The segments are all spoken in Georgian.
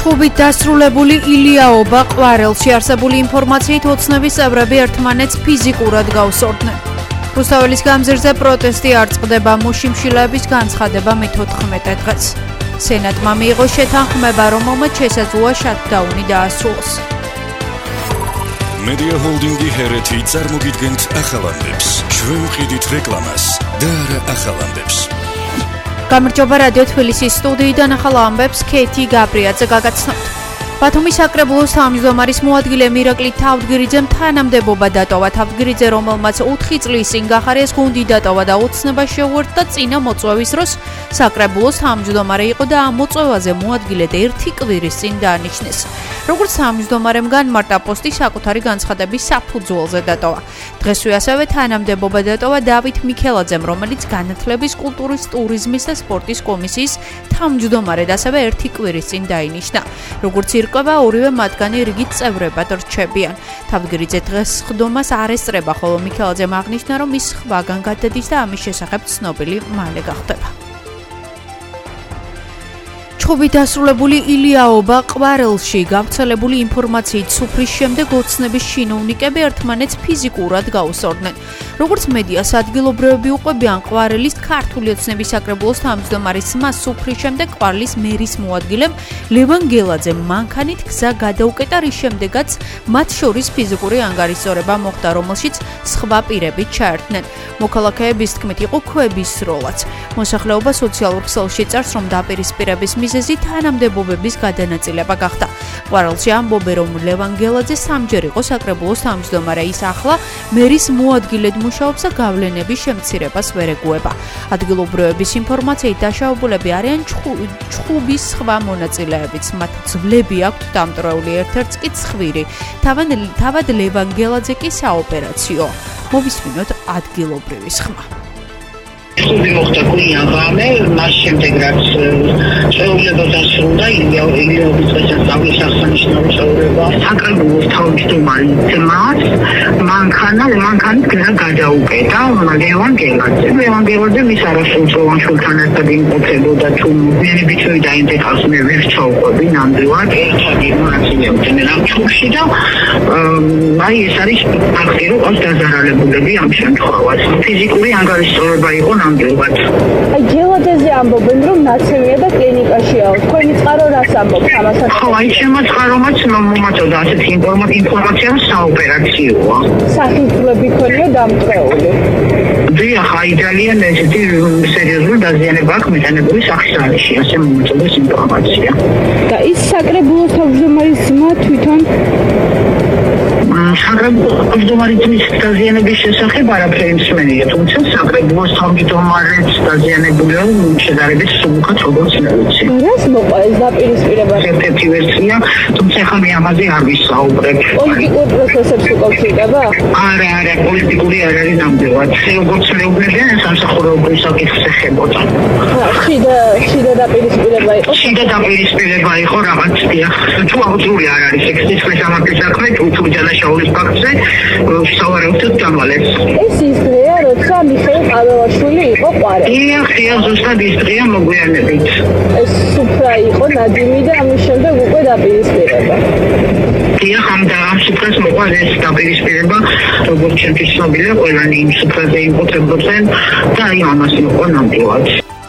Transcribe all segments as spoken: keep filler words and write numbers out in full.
ჩხუბით დასრულებული ილიაობა ყვარელში არსებული ინფორმაციით ოცნების წევრები ერთმანეთს ფიზიკურად გავსორდნენ. რუსთაველის გამზირზე პროტესტი არ წყდება, მუშიმშილების განცხადება მეთოთხმეტე დღეს. სენატმა მიიღო შეთანხმება, რომელმაც შესაძლოა შატდაუნი დაასრულოს. Media Holding-ი ჰერეთი წარმოგიდგენთ ახალანდებს. ჩვენ ვყიდით რეკლამას და არა ახალანდებს. გამარჯობა რადიო თბილისის სტუდიიდან ახალ ამბებს ქეთი გაბრიაძე გაგაცნობთ. ბათუმის საკრებულოს თავმჯდომარის მოადგილე მირაკლი თავდგირიძემ თანამდებობა დატოვა. თავდგირიძე, რომელმაც ოთხი წლის წინ გახარეს გუნდი დატოვა და ოცნება შეუერთდა, წინა მოწვევის დროს საკრებულოს თავმჯდომარე იყო და ამ მოწვევაზე მოადგილედ ერთი კვირის წინ დაანიშნეს. როგორც თავმჯდომარემ განმარტა, პოსტი საკუთარი განცხადების საფუძველზე დატოვა. დღესვე ასევე თანამდებობა დატოვა დავით მიქელაძემ, რომელიც განათლების, კულტურის, ტურიზმის და სპორტის კომისიის თავმჯდომარედ ასევე ერთი კვირის წინ დაინიშნა. როგორც ირკვევა, ორივე მათგანი რიგით წევრებად რჩებიან. თავდგირიძე დღეს ხდომას არ ესწრება, ხოლო მიქელაძემ აღნიშნა, რომ ის სხვაგან გადადის და ამის შესახებ ცნობილი მალე გახდება. ჩხუბით დასრულებული ილიაობა ყვარელში გავრცელებული ინფორმაციით სუფრის შემდეგ ოცნების ჩინოვნიკები ერთმანეთს ფიზიკურად გაუსორდნენ. როგორც მედიას ადგილობრივები უყვებიან, ყვარელის ქართული ოცნების საკრებულოს თავმჯდომარის ძმა სუფრის შემდეგ ყვარელის მერის მოადგილემ ლევან გელაძემ მანქანით გზა გადაუკეტა, რის შემდეგაც მათ შორის ფიზიკური ანგარიშსწორება მოხდა, რომელშიც სხვა პირები ჩაერთნენ. მოქალაქეების თქმით, იყო ქვების სროლაც. მოსახლეობა სოციალურ ქსელში წერს, რომ დაპირისპირების მიზეზი თანამდებობების გადანაწილება გახდა. ყვარელში ამბობენ, რომ ლევან გელაძე სამჯერ იყო საკრებულოს თავმჯდომარე, ის ახლა მერის მოადგილედ მუშაობს და გავლენების შემცირებას ვერ ეგუება. ადგილობრივების ინფორმაციით დაშავებულები არიან ჩხუბის სხვა მონაწილეებიც. მათ ძვლები აქვთ დამტვრეული, ერთ-ერთს კი ცხვირი. თავად ლევან გელაძე კი საოპერაციო. მოვისმინოთ ადგილობრივის ხმა. ჩხუბი მოხდა გვიან ღამე, მას შემდეგ რაც წვეულება დასრულდა, ილიაობის დღესასწაულის აღსანიშნავი წვეულება, საკრებულოს თავმჯდომარის ძმას მანქანა მანქანით გზა გადაუკეტა ლევან გელაძე. ლევან გელაძე მის არასრულწლოვან შვილთან ერთად იმყოფებოდა, თუ მერები ჩვენი დაინტერესავს, მე ვერ ჩავყვები ნამდვილად, ერთადი მონაწილეობდნენ ამ ჩხუბში და აი ეს არის ფაქტი, რომ ყავს დაზარალებულები ამ შემთხვევაში. ფიზიკური ანგარიშსწორება იყო ნამდვილად. აი გელაძეზე ამბობენ, რომ ნაცემია და კლინიკაშია. თქვენი წყარო რას ამბობს ამასაც? ხო, აი ჩემო წყარომაც მომაწოდა ასეთი ინფორმაცია, რომ საოპერაციოა. სახისმძლები ქონია დამტვრეული. დიახ, აი ძალიან ესეთი სერიოზული დაზიანება აქვს მეტანებული სახისრალიში, ასე მომაწოდა ეს ინფორმაცია. და ის საკრებულოს თავმჯდომარის ძმა თვითონ საკრებულოს თავმჯდომარის ძმის დაზიანების შესახებ არაფერი მსმენია, თუმცა საკრებულოს თავმჯდომარეს დაზიანებულია შედარებით სულუხად, როგორც ნეუცი. რას მოყვა ეს დაპირისპირება? ერთ-ერთი ვერსია, თუმცა ახლა მე ამაზე არ ვისაუბრებ. პოლიტიკურ პროცესებს უკავშირდება? არა, არა, პოლიტიკური არ არის ნამდვილად. როგორც მეუბნებიან, ეს სამსახურეობის საკითხს ეხებოდა. შიდა შიდა დაპირისპირება იყო? შიდა დაპირისპირება იყო რაღაც დიახ. თუ აღძრული არ არის ეს სიცოცხლის ამაკის საქმე, თუ თუ ჯანაშაულის ფაქტზე სავარაუდოდ დამალეს. ეს ის დღეა, როცა მიხეილ ყაველაშვილი იყო ყვარელი. დიახ, დიახ, ზუსტად ის დღეა მოგვიანებით. ეს სუფრა იყო ნადიმი და ამის შემდეგ უკვე დაპირისპირება. დიახ, ამ და ამ სუფრას მოყვა ეს დაპირისპირება, როგორც ჩემთვის ცნობილია, ყველანი იმ სუფრაზე იმყოფებოდნენ და აი ამას მოყვა ნამდვილად.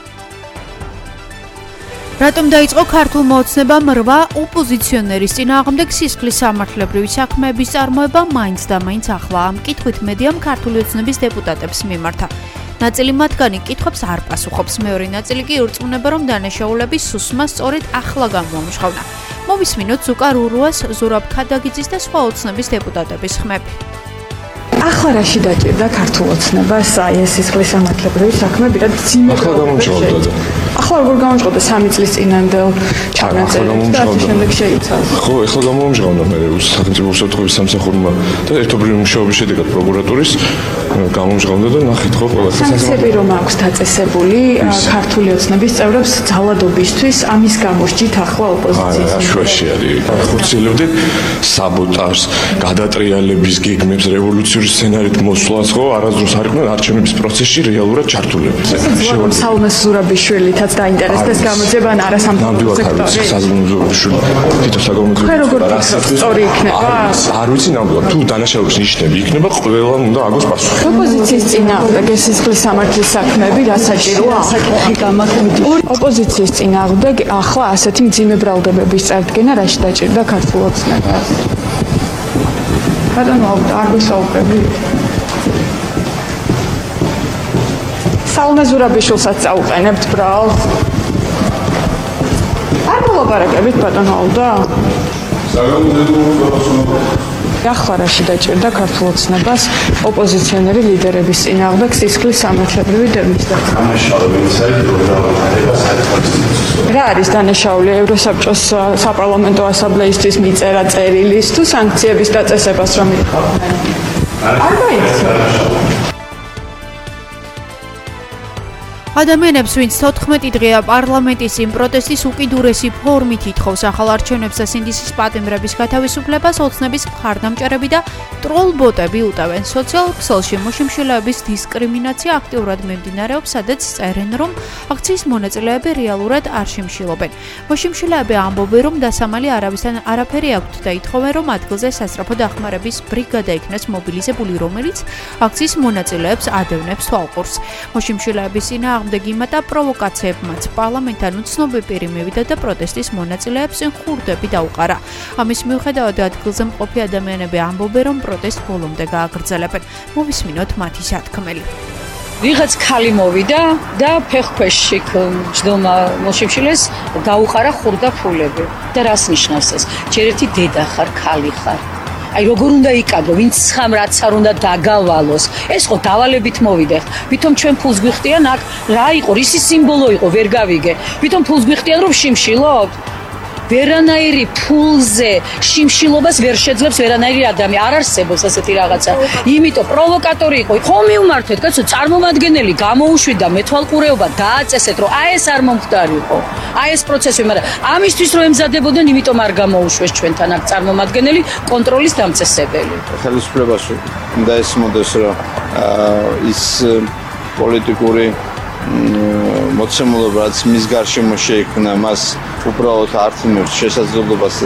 რატომ დაიწყო ქართულმა ოცნებამ რვა ოპოზიციონერის წინააღმდეგ სისხლის სამართლებრივი საქმეების წარმოება მაინც და მაინც ახლა? ამ კითხვით მედიამ ქართული ოცნების დეპუტატებს მიმართა. ნაწილი მათგანი კითხვებს არ პასუხობს, მეორე ნაწილი კი ირწმუნება, რომ დანაშაულების სუსმა სწორედ ახლა გამოამჟღავნა. მოვისმინოთ ზუკა რურუას, ზურაბ ქადაგიძის და სხვა ოცნების დეპუტატების ხმები. ახლა რაში დაჭირდა ქართულ ოცნებას აი ეს სისხლის სამართლებრივი საქმე პირად ძიმე ახლა გამოამჟღავდა. ახლა როგორ გამოამჟღავდა სამი წლის წინანდელ ჩაგანწერებს და ამ შემდეგ შეიცავს. ხო, ახლა გამოამჟღავნა მე სახელმწიფო უსაფრთხოების სამსახურმა და ერთობლივი მუშაობის შედეგად პროკურატურის გამოამჟღავნა და ნახეთ ხო ყველა სანქციები რომ აქვს დაწესებული ქართული ოცნების წევრებს ძალადობისთვის ამის გამოსჯით ახლა ოპოზიციის. არა, შვაში არის. ხორციელებდით საბოტაჟს, გადატრიალების გეგმებს, რევოლუციური სცენარით მოსვლას ხო არასდროს არ იყვნენ არჩევნების პროცესში რეალურად ჩართულები. შევარდნ საუნეს ზურაბიშვილითაც და დაინტერესდეს გამოძიება ან არა სამთავრობო სექტორი? საზოგადოებრივი თვითონ საკომუნიკაციო ხე როგორ სწორი იქნება? არ ვიცი ნამდვილად თუ დანაშაულის ნიშნები იქნება ყველა უნდა აგოს პასუხი. ოპოზიციის წინააღმდეგ სისხლის სამართლის საქმეები რა საჭიროა? საკითხი გამაქმედია. ოპოზიციის წინააღმდეგ ახლა ასეთი მძიმე ბრალდებების წარდგენა რაში დაჭირდა ქართულ ოცნებას? ბატონო, არ გესაუბრები? სალმე ზურაბიშვილსაც წაუყენებთ ბრალს? არ მოლაპარაკებით ბატონო ალდა? ახლა რაში დაჭირდა ქართულ ოცნებას ოპოზიციონერი ლიდერების წინააღმდეგ სისხლის სამართლებრივი დემის რა არის დანაშაული ევროსაბჭოს საპარლამენტო ასამბლეისთვის მიწერა წერილის თუ სანქციების დაწესებას რომ იხავდნენ? არ გაიქცა. ადამიანებს, ვინც თოთხმეტი დღეა პარლამენტის იმ პროტესტის უკიდურესი ფორმით ითხოვს ახალ არჩევნებს და სინდისის პატიმრების გათავისუფლებას, ოცნების მხარდამჭერები და ტროლბოტები უტევენ. სოციალურ ქსელში მოშიმშილეების დისკრიმინაცია აქტიურად მიმდინარეობს, სადაც წერენ, რომ აქციის მონაწილეები რეალურად არ შიმშილობენ. მოშიმშილეები ამბობენ, რომ დასამალი არავისთან არაფერი აქვთ და ითხოვენ, რომ ადგილზე სასწრაფო დახმარების ბრიგადა იქნას მობილიზებული, რომელიც აქციის მონაწილეებს ადევნებს თვალყურს. მოშიმშილეების წინააღმდეგ იმატა პროვოკაციებმაც პარლამენტთან უცნობი პირი მივიდა და პროტესტის მონაწილეებს ხურდები დაუყარა. ამის მიუხედავად ადგილზე მყოფი ადამიანები ამბობენ, რომ პროტესტს ბოლომდე გააგრძელებენ. მოვისმინოთ მათი სათქმელი. ვიღაც ხალი მოვიდა და ფეხქვეშში ჯდომა მოშიმშილეს დაუყარა ხურდა ფულები. და რას ნიშნავს ეს? ჯერ ერთი დედა ხარ, ხალი ხარ. აი როგორ უნდა იკადრო, ვინც ცხამ რაც არ უნდა დაგავალოს. ეს ხო დავალებით მოვიდე. ვითომ ჩვენ ფულს გვიხდიან აქ რა იყო, რისი სიმბოლო იყო, ვერ გავიგე. ვითომ ფულს გვიხდიან რომ შიმშილობთ? ვერანაირი ფულზე შიმშილობას ვერ შეძლებს ვერანაირი ადამიანი. არ არსებობს ასეთი რაღაცა. იმიტომ პროვოკატორი იყო. ხომ მივმართეთ, კაცო, წარმომადგენელი გამოუშვიდა მეთვალყურეობა, დააწესეთ, რომ აი ეს არ მომხდარიყო. აი ეს პროცესი, მაგრამ ამისთვის რომ ემზადებოდნენ, იმიტომ არ გამოუშვეს ჩვენთან აქ წარმომადგენელი კონტროლის დამწესებელი. ხელისუფლებას უნდა ესმოდეს, რომ ის პოლიტიკური მოცემულობა რაც მის გარშემო შეიქმნა, მას უბრალოდ ართმევს შესაძლებლობას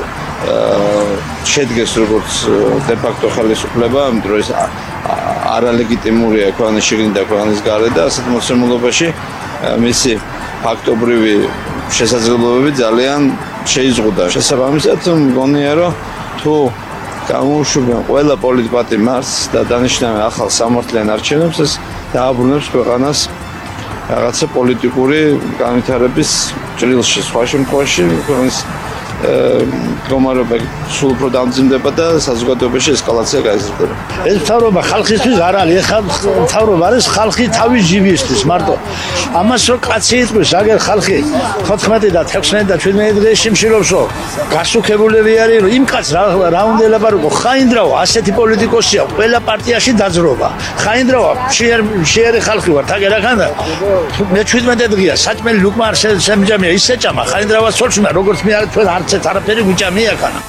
შედგეს როგორც დე-ფაქტო ხელისუფლება, იმიტომ რომ ეს არალეგიტიმურია ქვეყნის შიგნით და ქვეყნის გარეთ და ასეთ მოცემულობაში მისი ფაქტობრივი შესაძლებლობები ძალიან შეიზღუდა. შესაბამისად მგონია, რომ თუ გამოუშვებენ ყველა პოლიტპატიმარს და დანიშნავენ ახალ სამართლიან არჩევნებს, ეს დააბრუნებს ქვეყანას რაღაცა პოლიტიკური განვითარების ჭრილში. სხვა შემთხვევაში ქვეყნის მდგომარეობა სულ უფრო დამძიმდება და საზოგადოებაში ესკალაცია გაიზრდება. ეს მთავრობა ხალხისთვის არ არის, ეხლა მთავრობა არის ხალხი თავის ჯიბისთვის მარტო. ამას რო კაცი იტყვის, აგერ ხალხი თოთხმეტი და თექვსმეტი და შვიდმეტი დღე შიმშილობსო, გასუქებულები არის, რომ იმ კაცს რა უნდა ელაპარაკო, ხაინდრავა, ასეთი პოლიტიკოსია, ყველა პარტიაში დაძრობა. ხაინდრავა, შეერი ხალხი ვარ, თაგერ ახანდა. მე შვიდმეტი დღეა, საჭმელი ლუკმა არ შემჯამია, ისე ჭამა, ხაინდრავა სოლშმა, როგორც მე არ თქვენ არ არაფერი გვიჭამია ხანა.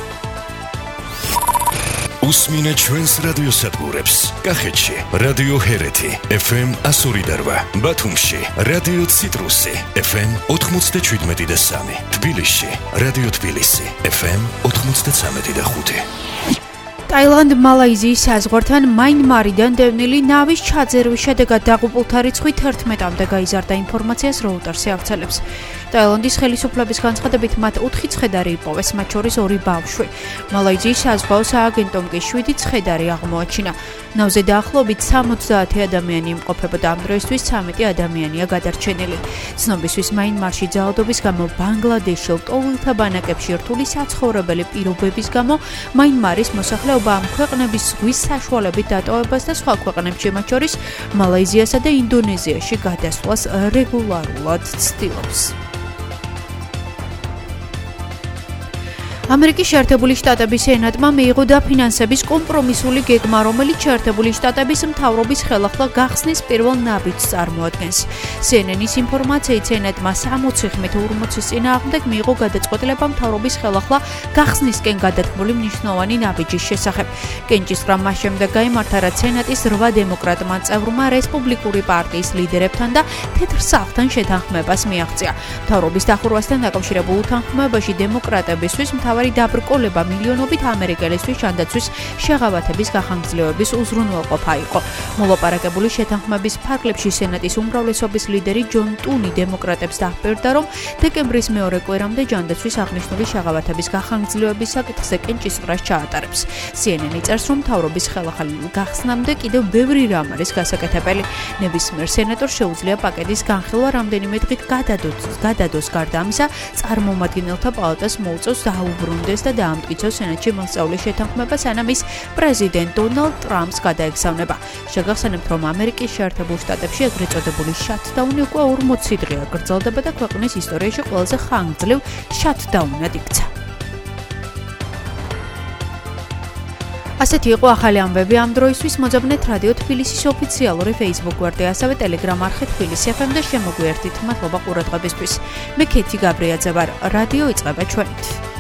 უსმინე ჩვენს რადიოსადგურებს. კახეთში რადიო ჰერეთი ეფ ემ εκατო ორი და რვა, ბათუმში რადიო ციტრუსი ეფ ემ ოთხმოცდაშვიდმეტი და სამი, თბილისში რადიო თბილისი ეფ ემ ოთხმოცდაცამეტი და ხუთი. ტაილანდ-მალაიზიის საზღვართან მაინმარიდან დევნილი ნავის ჩაძერვის შედეგად დაღუპულთა რიცხვი თერთმეტამდე გაიზარდა, ინფორმაციას როუტერსი აღწელებს. ტაილანდის ხელისუფლების განცხადებით მათ ოთხი ცხედარი იპოვეს, მათ შორის ორი ბავშვი. მალაიზიის საზღვაო სააგენტომ კი შვიდი ცხედარი აღმოაჩინა. ნავზე დაახლოებით სამოცდაათი ადამიანი იმყოფებოდა, ამ დროისთვის ცამეტი ადამიანია გადარჩენილი. ცნობისთვის მაინმარში ძალადობის გამო ბანგლადეშში ლტოვილთა ბანაკებში რთული საცხოვრებელი პირობების გამო მაინმარის მოსახლეობა ამ ქვეყნების ზღვის საშუალებით დატოვებას და სხვა ქვეყნებში, მათ შორის მალაიზიასა და ინდონეზიაში გადასვლას რეგულარულად ცდილობს. ამერიკის შეერთებული შტატების სენატმა მიიღო დაფინანსების კომპრომისული გეგმა, რომელიც შეერთებული შტატების მთავრობის ხელახლა გახსნის პირველ ნაბიჯს წარმოადგენს. C N N-ის ინფორმაციით სენატმა სამოცი ხმით ორმოცის წინააღმდეგ მიიღო გადაწყვეტილება მთავრობის ხელახლა გახსნისკენ გადათმული მნიშვნელოვანი ნაბიჯის შესახებ. კენჭისყრა მას შემდეგ გაიმართა, რაც სენატის რვა დემოკრატმა წევრმა რესპუბლიკური პარტიის ლიდერებთან და თეთრ სახლთან შეთანხმებას მიაღწია. მთავრობის დახურვასთან დაკავშირებულ უთანხმოებაში დემოკრატებისთვის მთავარი დაბრკოლება მილიონობით ამერიკელისთვის ჯანდაცვის შეღავათების გახანგრძლივების უზრუნველყოფა იყო. მოლაპარაკებული შეთანხმების ფარგლებში სენატის უმრავლესობის ლიდერი ჯონ ტუნი დემოკრატებს დაჰპირდა, რომ დეკემბრის მეორე კვირამდე ჯანდაცვის აღნიშნული შეღავათების გახანგრძლივების საკითხზე კენჭისყრას ჩაატარებს. C N N წერს, რომ მთავრობის ხელახალი გახსნამდე კიდევ ბევრი რამ არის გასაკეთებელი. ნებისმიერ სენატორს შეუძლია პაკეტის განხილვა რამდენიმე დღით გადადოს, გადადოს გარდა ამისა, წარმომადგენელთა პალატას მოუწევს დაუბრუნდეს და დაამტკიცოს სენატში მოსწავლე შეთანხმება, სანამ ის პრეზიდენტ დონალდ ტრამპს გადაეგზავნება. შეგახსენებთ, რომ ამერიკის შეერთებულ შტატებში ეგრეთ წოდებული შატდაუნი უკვე ორმოცი დღეა გრძელდება და ქვეყნის ისტორიაში ყველაზე ხანგრძლივ შატდაუნად იქცა. ასეთი იყო ახალი ამბები ამ დროისთვის. მოძებნეთ რადიო თბილისის ოფიციალური Facebook გვერდი, ასევე Telegram არხი თბილისი F M და შემოგვიერთით. მადლობა ყურადღებისთვის. მე ქეთი გაბრიაძე ვარ. რადიო იწყება ჩვენით.